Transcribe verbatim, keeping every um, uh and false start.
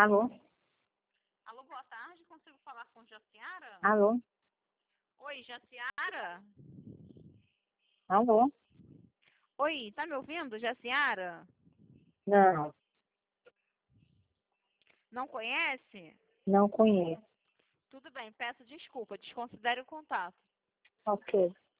Alô? Alô, boa tarde. Consigo falar com Jaciara? Alô? Oi, Jaciara? Alô? Oi, tá me ouvindo, Jaciara? Não, Não conhece? não conheço. Tudo bem, peço desculpa, desconsidere o contato. Ok.